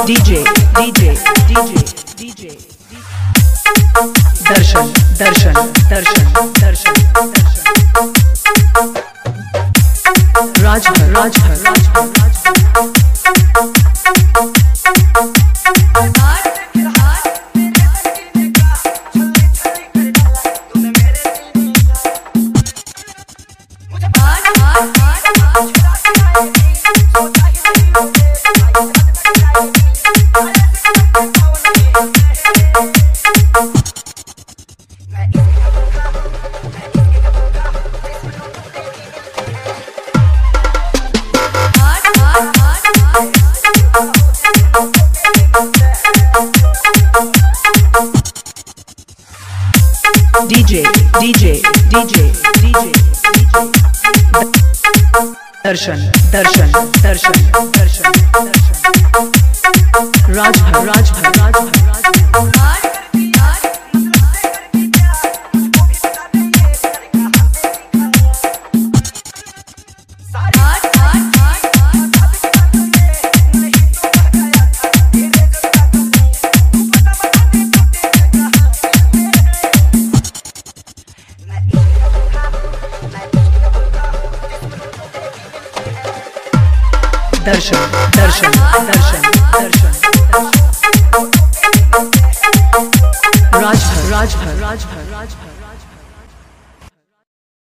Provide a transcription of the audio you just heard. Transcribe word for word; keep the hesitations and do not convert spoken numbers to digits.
DJ DJ DJ DJ Darshan Darshan Darshan Darshan Darshan Rajbhar Rajbhar Rajbhar Rajbhar DJ DJ DJ DJ Darshan Darshan Darshan Darshan Darshan Rajbhar Rajbhar Rajbhar Rajbhar दर्शन दर्शन दर्शन दर्शन राजभर राजभर राजभर राजभर